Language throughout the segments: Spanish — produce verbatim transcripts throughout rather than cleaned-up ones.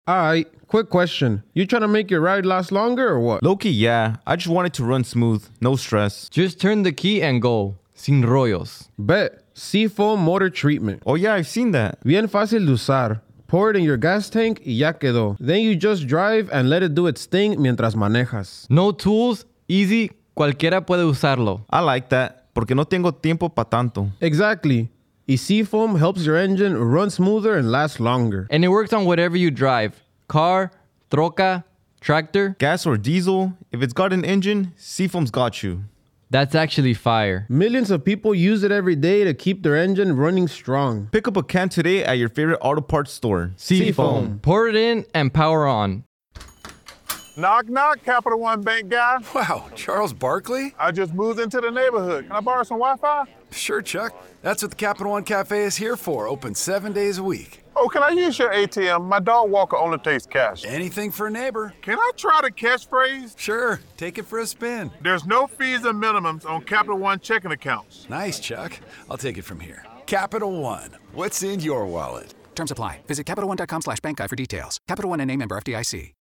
Alright, quick question. You trying to make your ride last longer or what? Low-key, yeah. I just want it to run smooth, no stress. Just turn the key and go. Sin rollos. Bet. Seafoam Motor Treatment. Oh yeah, I've seen that. Bien fácil de usar. Pour it in your gas tank y ya quedó. Then you just drive and let it do its thing mientras manejas. No tools, easy, cualquiera puede usarlo. I like that, porque no tengo tiempo pa' tanto. Exactly. Y Seafoam helps your engine run smoother and last longer. And it works on whatever you drive. Car, troca, tractor. Gas or diesel, if it's got an engine, Seafoam's got you. That's actually fire. Millions of people use it every day to keep their engine running strong. Pick up a can today at your favorite auto parts store. Seafoam. Pour it in and power on. Knock, knock, Capital One Bank guy. Wow, Charles Barkley? I just moved into the neighborhood. Can I borrow some Wi-Fi? Sure, Chuck. That's what the Capital One Cafe is here for, open seven days a week. Oh, can I use your A T M? My dog walker only takes cash. Anything for a neighbor. Can I try the catchphrase? Sure, take it for a spin. There's no fees or minimums on Capital One checking accounts. Nice, Chuck. I'll take it from here. Capital One, what's in your wallet? Terms apply. Visit CapitalOne.com slash bank guide for details. Capital One N A member F D I C.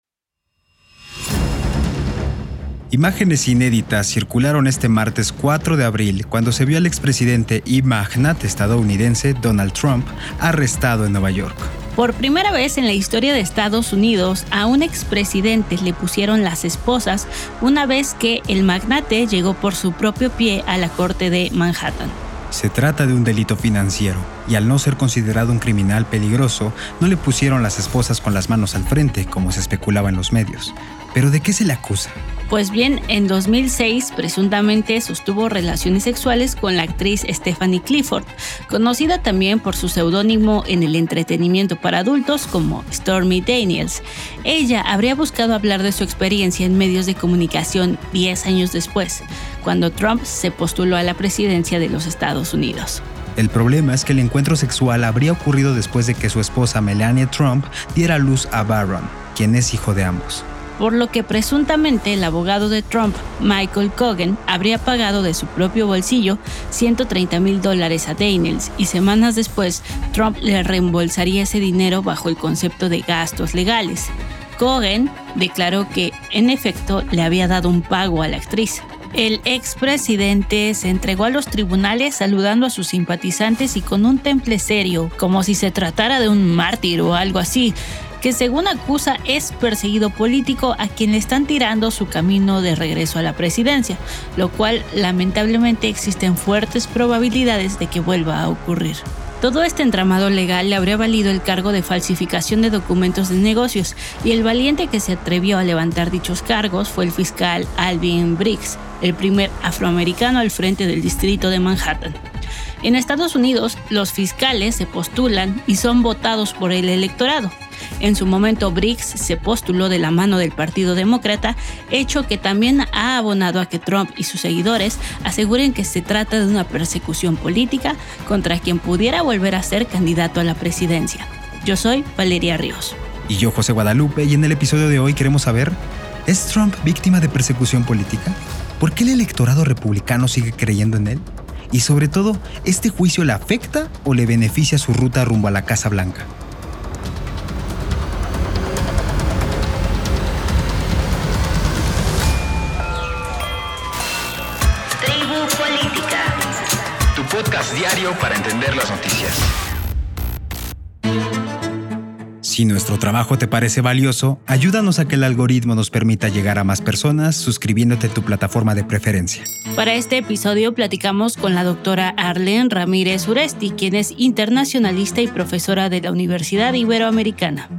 Imágenes inéditas circularon este martes cuatro de abril cuando se vio al expresidente y magnate estadounidense Donald Trump arrestado en Nueva York. Por primera vez en la historia de Estados Unidos, a un expresidente le pusieron las esposas una vez que el magnate llegó por su propio pie a la corte de Manhattan. Se trata de un delito financiero, y al no ser considerado un criminal peligroso, no le pusieron las esposas con las manos al frente, como se especulaba en los medios. ¿Pero de qué se le acusa? Pues bien, en dos mil seis presuntamente sostuvo relaciones sexuales con la actriz Stephanie Clifford, conocida también por su seudónimo en el entretenimiento para adultos como Stormy Daniels. Ella habría buscado hablar de su experiencia en medios de comunicación diez años después, cuando Trump se postuló a la presidencia de los Estados Unidos. El problema es que el encuentro sexual habría ocurrido después de que su esposa Melania Trump diera a luz a Barron, quien es hijo de ambos. Por lo que presuntamente el abogado de Trump, Michael Cohen, habría pagado de su propio bolsillo ciento treinta mil dólares a Daniels y semanas después Trump le reembolsaría ese dinero bajo el concepto de gastos legales. Cohen declaró que, en efecto, le había dado un pago a la actriz. El expresidente se entregó a los tribunales saludando a sus simpatizantes y con un temple serio, como si se tratara de un mártir o algo así, que según acusa es perseguido político a quien le están tirando su camino de regreso a la presidencia, lo cual lamentablemente existen fuertes probabilidades de que vuelva a ocurrir. Todo este entramado legal le habría valido el cargo de falsificación de documentos de negocios, y el valiente que se atrevió a levantar dichos cargos fue el fiscal Alvin Briggs, el primer afroamericano al frente del distrito de Manhattan. En Estados Unidos, los fiscales se postulan y son votados por el electorado. En su momento, Briggs se postuló de la mano del Partido Demócrata, hecho que también ha abonado a que Trump y sus seguidores aseguren que se trata de una persecución política contra quien pudiera volver a ser candidato a la presidencia. Yo soy Valeria Ríos. Y yo, José Guadalupe, y en el episodio de hoy queremos saber, ¿es Trump víctima de persecución política? ¿Por qué el electorado republicano sigue creyendo en él? Y sobre todo, ¿este juicio le afecta o le beneficia su ruta rumbo a la Casa Blanca? Podcast diario para entender las noticias. Si nuestro trabajo te parece valioso, ayúdanos a que el algoritmo nos permita llegar a más personas suscribiéndote a tu plataforma de preferencia. Para este episodio platicamos con la doctora Arlene Ramírez Uresti, quien es internacionalista y profesora de la Universidad Iberoamericana.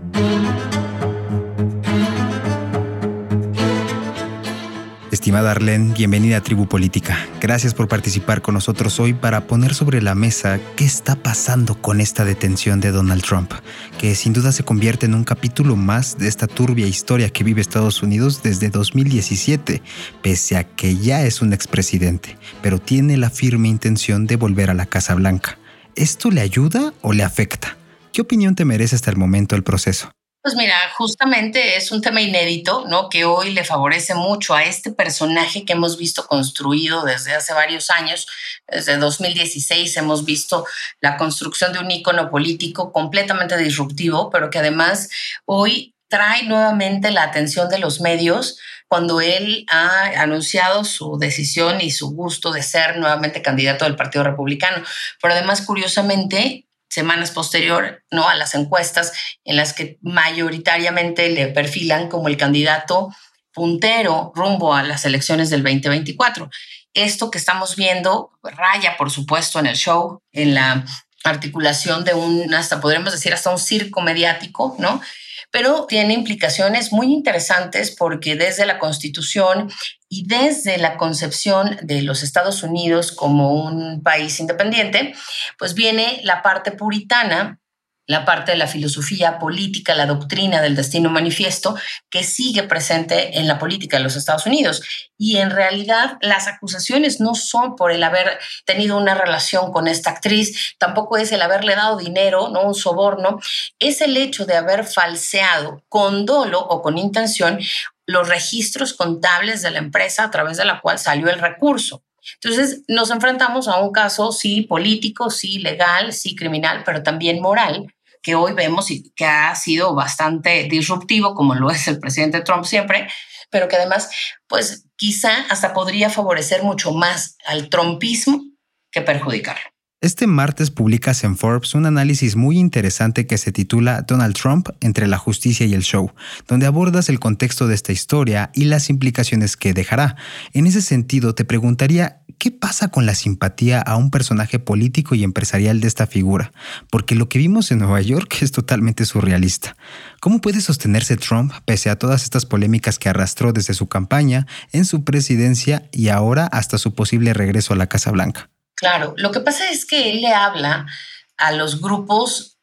Estimada Arlene, bienvenida a Tribu Política. Gracias por participar con nosotros hoy para poner sobre la mesa qué está pasando con esta detención de Donald Trump, que sin duda se convierte en un capítulo más de esta turbia historia que vive Estados Unidos desde dos mil diecisiete, pese a que ya es un expresidente, pero tiene la firme intención de volver a la Casa Blanca. ¿Esto le ayuda o le afecta? ¿Qué opinión te merece hasta el momento el proceso? Pues mira, justamente es un tema inédito, ¿no? Que hoy le favorece mucho a este personaje que hemos visto construido desde hace varios años. Desde dos mil dieciséis hemos visto la construcción de un ícono político completamente disruptivo, pero que además hoy trae nuevamente la atención de los medios cuando él ha anunciado su decisión y su gusto de ser nuevamente candidato del Partido Republicano. Pero además, curiosamente, semanas posterior, ¿no?, a las encuestas en las que mayoritariamente le perfilan como el candidato puntero rumbo a las elecciones del veinte veinticuatro. Esto que estamos viendo raya, por supuesto, en el show, en la articulación de un, hasta podríamos decir, hasta un circo mediático, ¿no? Pero tiene implicaciones muy interesantes porque desde la Constitución y desde la concepción de los Estados Unidos como un país independiente, pues viene la parte puritana, la parte de la filosofía política, la doctrina del destino manifiesto, que sigue presente en la política de los Estados Unidos. Y en realidad las acusaciones no son por el haber tenido una relación con esta actriz, tampoco es el haberle dado dinero, no un soborno, es el hecho de haber falseado con dolo o con intención los registros contables de la empresa a través de la cual salió el recurso. Entonces nos enfrentamos a un caso sí político, sí legal, sí criminal, pero también moral, que hoy vemos y que ha sido bastante disruptivo, como lo es el presidente Trump siempre, pero que además, pues quizá hasta podría favorecer mucho más al trumpismo que perjudicarlo. Este martes publicas en Forbes un análisis muy interesante que se titula Donald Trump entre la justicia y el show, donde abordas el contexto de esta historia y las implicaciones que dejará. En ese sentido, te preguntaría, ¿qué pasa con la simpatía a un personaje político y empresarial de esta figura? Porque lo que vimos en Nueva York es totalmente surrealista. ¿Cómo puede sostenerse Trump pese a todas estas polémicas que arrastró desde su campaña, en su presidencia y ahora hasta su posible regreso a la Casa Blanca? Claro, lo que pasa es que él le habla a los grupos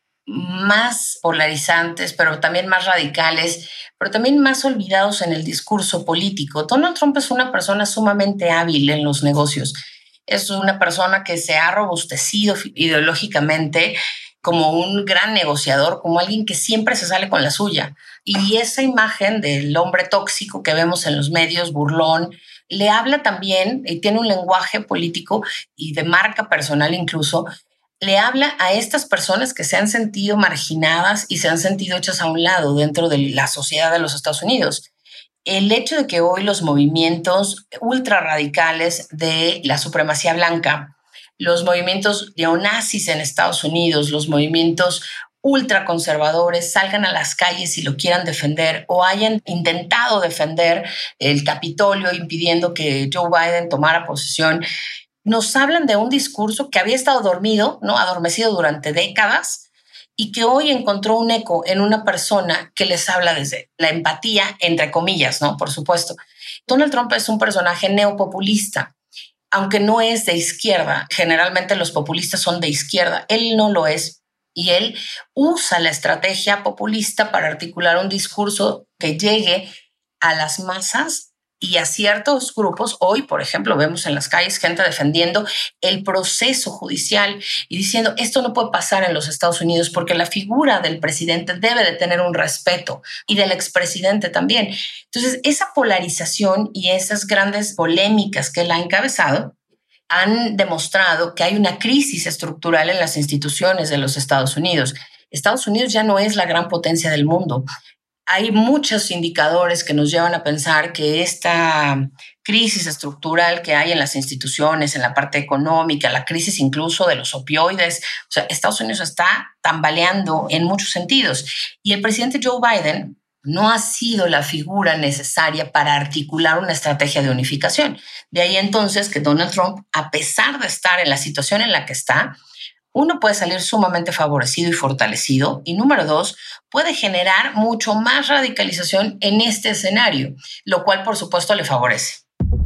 más polarizantes, pero también más radicales, pero también más olvidados en el discurso político. Donald Trump es una persona sumamente hábil en los negocios. Es una persona que se ha robustecido ideológicamente como un gran negociador, como alguien que siempre se sale con la suya. Y esa imagen del hombre tóxico que vemos en los medios, burlón, le habla también, y tiene un lenguaje político y de marca personal incluso, le habla a estas personas que se han sentido marginadas y se han sentido hechas a un lado dentro de la sociedad de los Estados Unidos. El hecho de que hoy los movimientos ultra radicales de la supremacía blanca, los movimientos neonazis en Estados Unidos, los movimientos ultraconservadores salgan a las calles y lo quieran defender o hayan intentado defender el Capitolio impidiendo que Joe Biden tomara posesión, nos hablan de un discurso que había estado dormido, ¿no? adormecido durante décadas y que hoy encontró un eco en una persona que les habla desde la empatía, entre comillas, ¿no? Por supuesto. Donald Trump es un personaje neopopulista, aunque no es de izquierda. Generalmente los populistas son de izquierda. Él no lo es. Y él usa la estrategia populista para articular un discurso que llegue a las masas y a ciertos grupos. Hoy, por ejemplo, vemos en las calles gente defendiendo el proceso judicial y diciendo esto no puede pasar en los Estados Unidos porque la figura del presidente debe de tener un respeto y del expresidente también. Entonces, esa polarización y esas grandes polémicas que él ha encabezado han demostrado que hay una crisis estructural en las instituciones de los Estados Unidos. Estados Unidos ya no es la gran potencia del mundo. Hay muchos indicadores que nos llevan a pensar que esta crisis estructural que hay en las instituciones, en la parte económica, la crisis incluso de los opioides, o sea, Estados Unidos está tambaleando en muchos sentidos. Y el presidente Joe Biden no ha sido la figura necesaria para articular una estrategia de unificación. De ahí entonces que Donald Trump, a pesar de estar en la situación en la que está, uno puede salir sumamente favorecido y fortalecido, y número dos, puede generar mucho más radicalización en este escenario, lo cual por supuesto le favorece.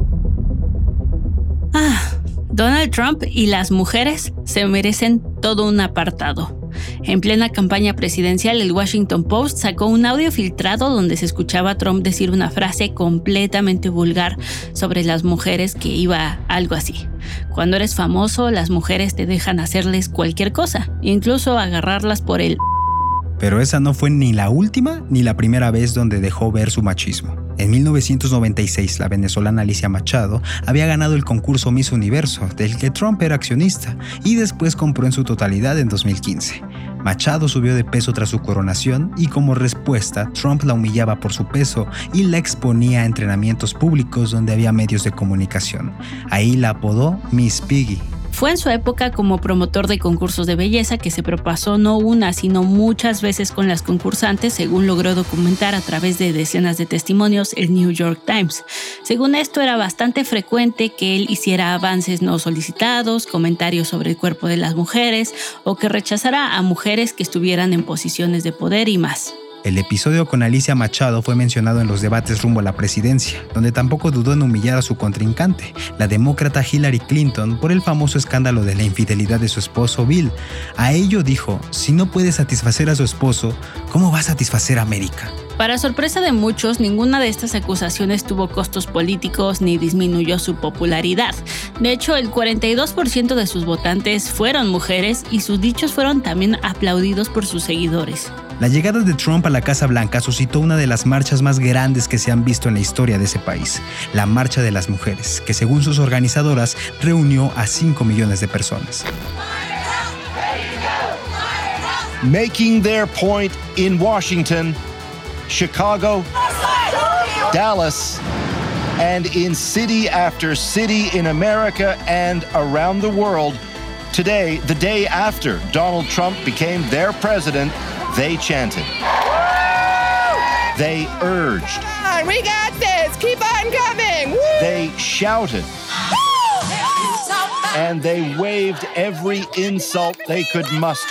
Ah, Donald Trump y las mujeres se merecen todo un apartado. En plena campaña presidencial, el Washington Post sacó un audio filtrado donde se escuchaba a Trump decir una frase completamente vulgar sobre las mujeres que iba algo así. Cuando eres famoso, las mujeres te dejan hacerles cualquier cosa, incluso agarrarlas por el... Pero esa no fue ni la última ni la primera vez donde dejó ver su machismo. En mil novecientos noventa y seis, la venezolana Alicia Machado había ganado el concurso Miss Universo, del que Trump era accionista, y después compró en su totalidad en dos mil quince. Machado subió de peso tras su coronación y como respuesta, Trump la humillaba por su peso y la exponía a entrenamientos públicos donde había medios de comunicación. Ahí la apodó Miss Piggy. Fue en su época como promotor de concursos de belleza que se propasó no una, sino muchas veces con las concursantes, según logró documentar a través de decenas de testimonios el New York Times. Según esto, era bastante frecuente que él hiciera avances no solicitados, comentarios sobre el cuerpo de las mujeres o que rechazara a mujeres que estuvieran en posiciones de poder y más. El episodio con Alicia Machado fue mencionado en los debates rumbo a la presidencia, donde tampoco dudó en humillar a su contrincante, la demócrata Hillary Clinton, por el famoso escándalo de la infidelidad de su esposo Bill. A ello dijo, si no puede satisfacer a su esposo, ¿cómo va a satisfacer a América? Para sorpresa de muchos, ninguna de estas acusaciones tuvo costos políticos ni disminuyó su popularidad. De hecho, el cuarenta y dos por ciento de sus votantes fueron mujeres y sus dichos fueron también aplaudidos por sus seguidores. La llegada de Trump a la Casa Blanca suscitó una de las marchas más grandes que se han visto en la historia de ese país, la Marcha de las Mujeres, que según sus organizadoras reunió a cinco millones de personas. Making their point in Washington, Chicago, Dallas, and in city after city in America and around the world. Today, the day after Donald Trump became their president, they chanted. They urged. We got this. Keep on coming. Woo! They shouted. And they waved every insult they could muster.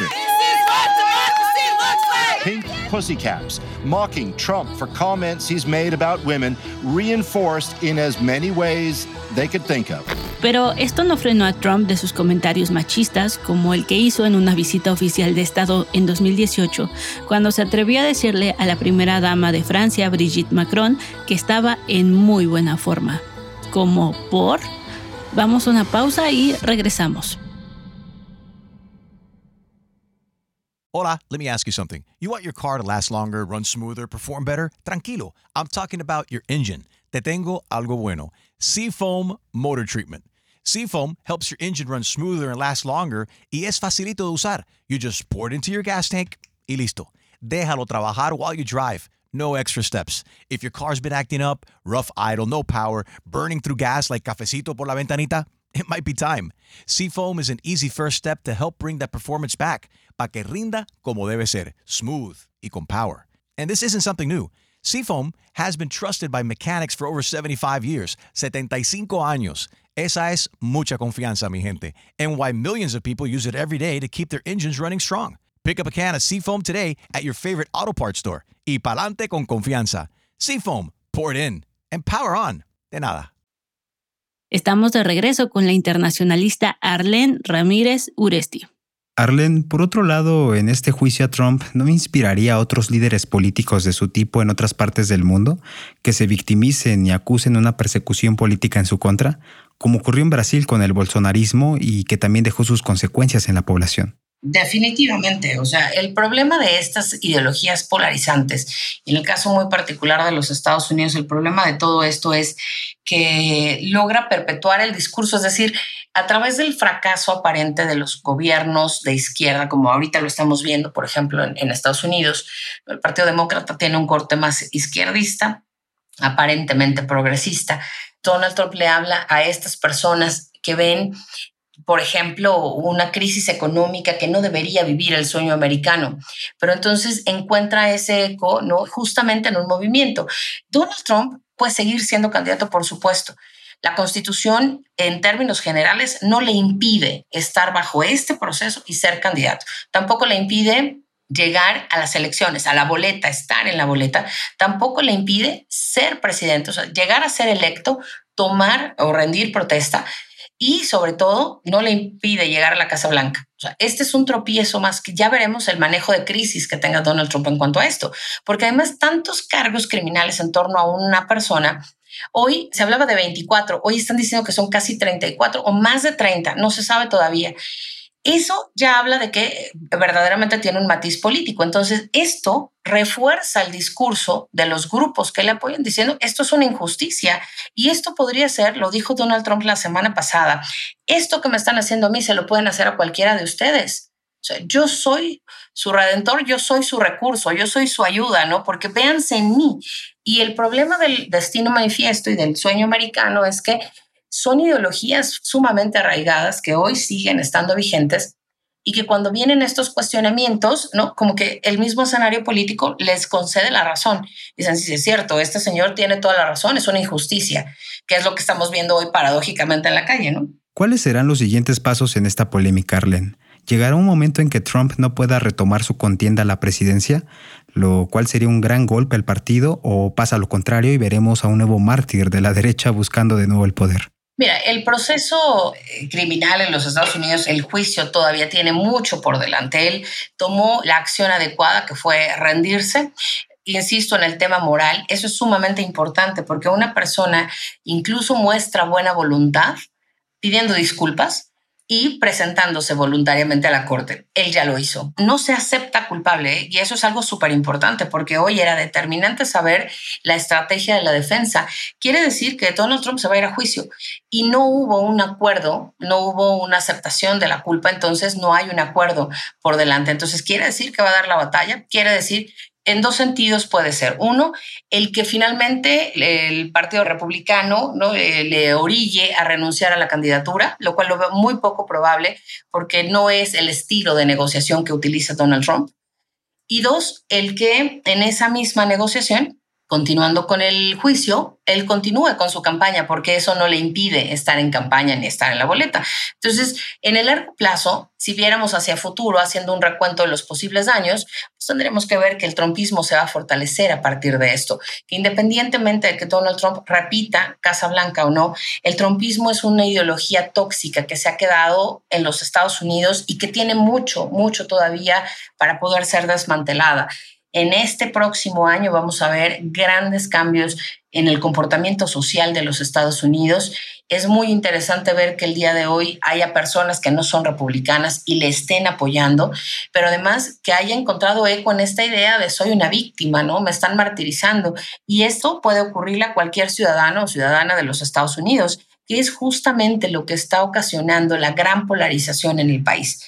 Pink pussycats, mocking Trump for comments he's made about women, reinforced in as many ways they could think of. Pero esto no frenó a Trump de sus comentarios machistas, como el que hizo en una visita oficial de Estado en dos mil dieciocho, cuando se atrevió a decirle a la primera dama de Francia, Brigitte Macron, que estaba en muy buena forma. ¿Como por? Vamos a una pausa y regresamos. Hola, let me ask you something. You want your car to last longer, run smoother, perform better? Tranquilo, I'm talking about your engine. Te tengo algo bueno. Seafoam Motor Treatment. Seafoam helps your engine run smoother and last longer y es facilito de usar. You just pour it into your gas tank y listo. Déjalo trabajar while you drive. No extra steps. If your car's been acting up, rough idle, no power, burning through gas like cafecito por la ventanita, it might be time. Seafoam is an easy first step to help bring that performance back, para que rinda como debe ser, smooth y con power. And this isn't something new. Seafoam has been trusted by mechanics for over seventy-five years, setenta y cinco años. Esa es mucha confianza, mi gente, and why millions of people use it every day to keep their engines running strong. Pick up a can of Seafoam today at your favorite auto parts store. Y pa'lante con confianza. Seafoam, pour it in, and power on. De nada. Estamos de regreso con la internacionalista Arlene Ramírez Uresti. Arlene, por otro lado, en este juicio a Trump, ¿no inspiraría a otros líderes políticos de su tipo en otras partes del mundo que se victimicen y acusen una persecución política en su contra, como ocurrió en Brasil con el bolsonarismo y que también dejó sus consecuencias en la población? Definitivamente, o sea, el problema de estas ideologías polarizantes, y en el caso muy particular de los Estados Unidos, el problema de todo esto es que logra perpetuar el discurso, es decir, a través del fracaso aparente de los gobiernos de izquierda, como ahorita lo estamos viendo, por ejemplo, en, en Estados Unidos, el Partido Demócrata tiene un corte más izquierdista, aparentemente progresista. Donald Trump le habla a estas personas que ven, por ejemplo, una crisis económica que no debería vivir el sueño americano, pero entonces encuentra ese eco, ¿no?, justamente en un movimiento. Donald Trump puede seguir siendo candidato, por supuesto. La Constitución, en términos generales, no le impide estar bajo este proceso y ser candidato. Tampoco le impide llegar a las elecciones, a la boleta, estar en la boleta. Tampoco le impide ser presidente, o sea, llegar a ser electo, tomar o rendir protesta. Y sobre todo, no le impide llegar a la Casa Blanca. O sea, este es un tropiezo más que ya veremos el manejo de crisis que tenga Donald Trump en cuanto a esto. Porque además, tantos cargos criminales en torno a una persona. Hoy se hablaba de veinticuatro, hoy están diciendo que son casi treinta y cuatro o más de treinta, no se sabe todavía. Eso ya habla de que verdaderamente tiene un matiz político. Entonces, esto refuerza el discurso de los grupos que le apoyan diciendo esto es una injusticia y esto podría ser, lo dijo Donald Trump la semana pasada, esto que me están haciendo a mí se lo pueden hacer a cualquiera de ustedes. O sea, yo soy su redentor, yo soy su recurso, yo soy su ayuda, ¿no? Porque véanse en mí. Y el problema del destino manifiesto y del sueño americano es que son ideologías sumamente arraigadas que hoy siguen estando vigentes y que cuando vienen estos cuestionamientos, ¿no? Como que el mismo escenario político les concede la razón. Dicen, sí, es cierto, este señor tiene toda la razón, es una injusticia, que es lo que estamos viendo hoy paradójicamente en la calle, ¿no? ¿Cuáles serán los siguientes pasos en esta polémica, Arlene? ¿Llegará un momento en que Trump no pueda retomar su contienda a la presidencia, lo cual sería un gran golpe al partido, o pasa lo contrario y veremos a un nuevo mártir de la derecha buscando de nuevo el poder? Mira, el proceso criminal en los Estados Unidos, el juicio todavía tiene mucho por delante. Él tomó la acción adecuada, que fue rendirse. Insisto en el tema moral, eso es sumamente importante porque una persona incluso muestra buena voluntad pidiendo disculpas y presentándose voluntariamente a la corte. Él ya lo hizo. No se acepta culpable, ¿eh? Y eso es algo súper importante porque hoy era determinante saber la estrategia de la defensa. Quiere decir que Donald Trump se va a ir a juicio y no hubo un acuerdo, no hubo una aceptación de la culpa, entonces no hay un acuerdo por delante. Entonces quiere decir que va a dar la batalla, quiere decir en dos sentidos puede ser. Uno, el que finalmente el Partido Republicano, ¿no? eh, le orille a renunciar a la candidatura, lo cual lo veo muy poco probable porque no es el estilo de negociación que utiliza Donald Trump. Y dos, el que en esa misma negociación, continuando con el juicio, él continúe con su campaña porque eso no le impide estar en campaña ni estar en la boleta. Entonces, en el largo plazo, si viéramos hacia futuro, haciendo un recuento de los posibles daños, pues tendremos que ver que el trumpismo se va a fortalecer a partir de esto. Que independientemente de que Donald Trump repita Casa Blanca o no, el trumpismo es una ideología tóxica que se ha quedado en los Estados Unidos y que tiene mucho, mucho todavía para poder ser desmantelada. En este próximo año vamos a ver grandes cambios en el comportamiento social de los Estados Unidos. Es muy interesante ver que el día de hoy haya personas que no son republicanas y le estén apoyando, pero además que haya encontrado eco en esta idea de soy una víctima, ¿no? Me están martirizando. Y esto puede ocurrirle a cualquier ciudadano o ciudadana de los Estados Unidos, que es justamente lo que está ocasionando la gran polarización en el país.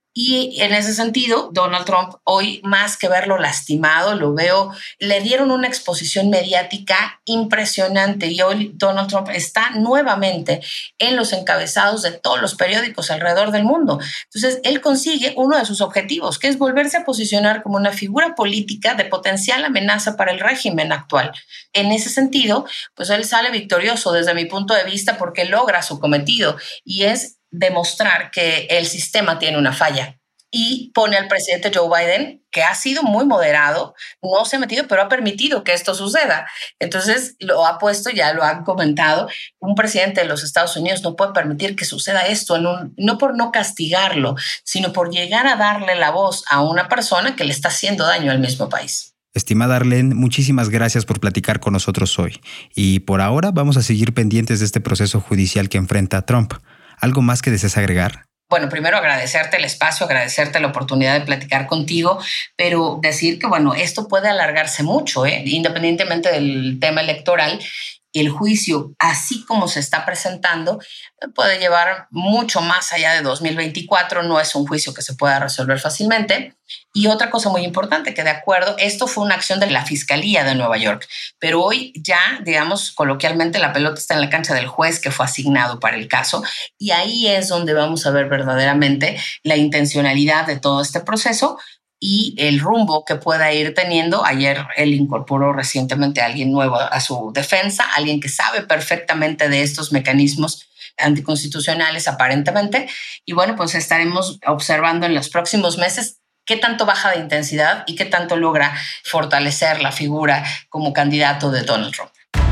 Y en ese sentido, Donald Trump hoy, más que verlo lastimado, lo veo, le dieron una exposición mediática impresionante y hoy Donald Trump está nuevamente en los encabezados de todos los periódicos alrededor del mundo. Entonces, él consigue uno de sus objetivos, que es volverse a posicionar como una figura política de potencial amenaza para el régimen actual. En ese sentido, pues él sale victorioso desde mi punto de vista porque logra su cometido y es demostrar que el sistema tiene una falla y pone al presidente Joe Biden, que ha sido muy moderado, no se ha metido, pero ha permitido que esto suceda. Entonces lo ha puesto, ya lo han comentado, un presidente de los Estados Unidos no puede permitir que suceda esto, en un, no por no castigarlo, sino por llegar a darle la voz a una persona que le está haciendo daño al mismo país. Estimada Arlene, muchísimas gracias por platicar con nosotros hoy. Y por ahora vamos a seguir pendientes de este proceso judicial que enfrenta a Trump. ¿Algo más que desees agregar? Bueno, primero agradecerte el espacio, agradecerte la oportunidad de platicar contigo, pero decir que, bueno, esto puede alargarse mucho, ¿eh? Independientemente del tema electoral. El juicio, así como se está presentando, puede llevar mucho más allá de dos mil veinticuatro. No es un juicio que se pueda resolver fácilmente. Y otra cosa muy importante, que de acuerdo, esto fue una acción de la Fiscalía de Nueva York, pero hoy ya, digamos, coloquialmente la pelota está en la cancha del juez que fue asignado para el caso y ahí es donde vamos a ver verdaderamente la intencionalidad de todo este proceso y el rumbo que pueda ir teniendo. Ayer él incorporó recientemente a alguien nuevo a su defensa, alguien que sabe perfectamente de estos mecanismos anticonstitucionales aparentemente. Y bueno, pues estaremos observando en los próximos meses qué tanto baja de intensidad y qué tanto logra fortalecer la figura como candidato de Donald Trump.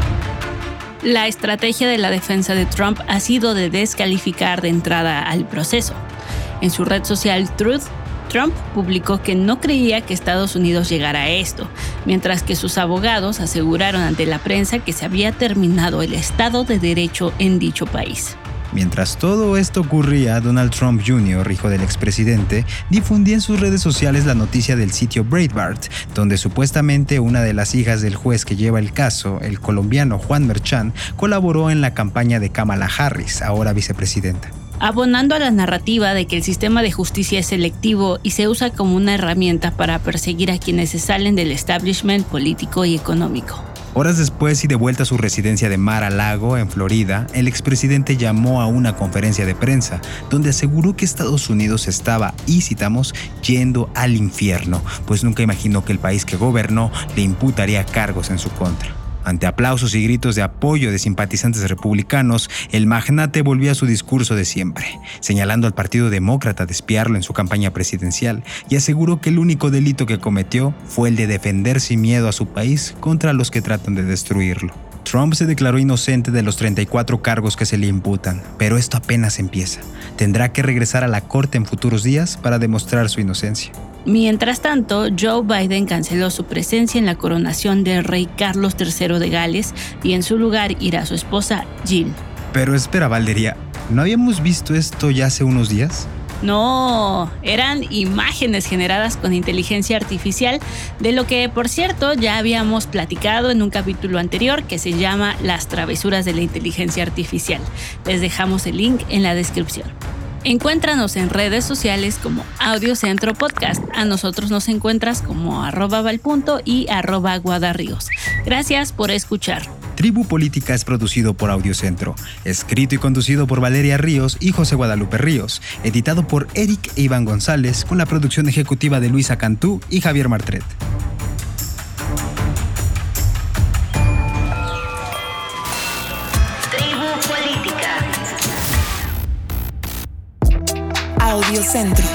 La estrategia de la defensa de Trump ha sido de descalificar de entrada al proceso. En su red social Truth, Trump publicó que no creía que Estados Unidos llegara a esto, mientras que sus abogados aseguraron ante la prensa que se había terminado el Estado de Derecho en dicho país. Mientras todo esto ocurría, Donald Trump junior, hijo del expresidente, difundía en sus redes sociales la noticia del sitio Breitbart, donde supuestamente una de las hijas del juez que lleva el caso, el colombiano Juan Merchan, colaboró en la campaña de Kamala Harris, ahora vicepresidenta. Abonando a la narrativa de que el sistema de justicia es selectivo y se usa como una herramienta para perseguir a quienes se salen del establishment político y económico. Horas después y de vuelta a su residencia de Mar-a-Lago, en Florida, el expresidente llamó a una conferencia de prensa donde aseguró que Estados Unidos estaba, y citamos, yendo al infierno, pues nunca imaginó que el país que gobernó le imputaría cargos en su contra. Ante aplausos y gritos de apoyo de simpatizantes republicanos, el magnate volvió a su discurso de siempre, señalando al Partido Demócrata de espiarlo en su campaña presidencial y aseguró que el único delito que cometió fue el de defender sin miedo a su país contra los que tratan de destruirlo. Trump se declaró inocente de los treinta y cuatro cargos que se le imputan, pero esto apenas empieza. Tendrá que regresar a la corte en futuros días para demostrar su inocencia. Mientras tanto, Joe Biden canceló su presencia en la coronación del rey Carlos tercero de Gales y en su lugar irá su esposa Jill. Pero espera, Valderia, ¿no habíamos visto esto ya hace unos días? No, eran imágenes generadas con inteligencia artificial, de lo que, por cierto, ya habíamos platicado en un capítulo anterior que se llama Las travesuras de la inteligencia artificial. Les dejamos el link en la descripción. Encuéntranos en redes sociales como Audiocentro Podcast. A nosotros nos encuentras como arroba valpunto y arroba guadarríos. Gracias por escuchar. Tribu Política es producido por Audiocentro, escrito y conducido por Valeria Ríos y José Guadalupe Ríos, editado por Eric e Iván González, con la producción ejecutiva de Luisa Cantú y Javier Martret. Audiocentro.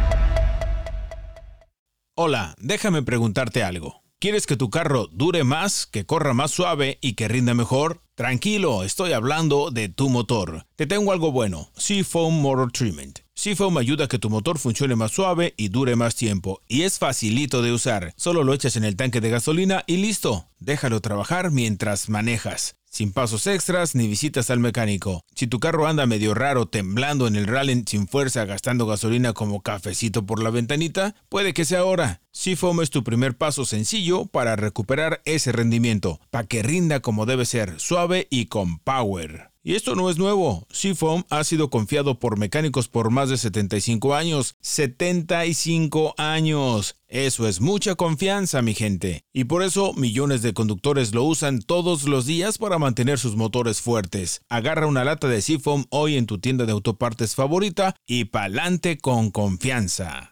Hola, déjame preguntarte algo. ¿Quieres que tu carro dure más, que corra más suave y que rinda mejor? Tranquilo, estoy hablando de tu motor. Te tengo algo bueno, Seafoam Motor Treatment. Seafoam ayuda a que tu motor funcione más suave y dure más tiempo. Y es facilito de usar. Solo lo echas en el tanque de gasolina y listo. Déjalo trabajar mientras manejas. Sin pasos extras ni visitas al mecánico. Si tu carro anda medio raro, temblando en el rally sin fuerza, gastando gasolina como cafecito por la ventanita, puede que sea ahora. Seafoam es tu primer paso sencillo para recuperar ese rendimiento, para que rinda como debe ser, suave y con power. Y esto no es nuevo. Seafoam ha sido confiado por mecánicos por más de setenta y cinco años. ¡setenta y cinco años! Eso es mucha confianza, mi gente. Y por eso millones de conductores lo usan todos los días para mantener sus motores fuertes. Agarra una lata de Seafoam hoy en tu tienda de autopartes favorita y pa'lante con confianza.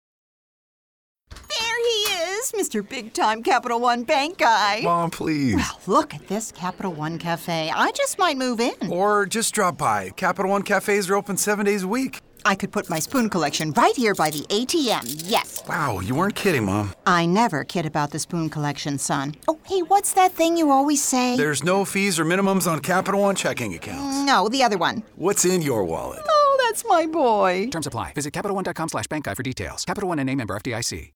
Mister Big Time Capital One Bank guy. Mom, please. Well, look at this Capital One Cafe. I just might move in. Or just drop by. Capital One cafes are open seven days a week. I could put my spoon collection right here by the A T M, yes. Wow, you weren't kidding, Mom. I never kid about the spoon collection, son. Oh, hey, what's that thing you always say? There's no fees or minimums on Capital One checking accounts. No, the other one. What's in your wallet? Oh, that's my boy. Terms apply. Visit CapitalOne.com slash bank guide for details. Capital One N A member F D I C.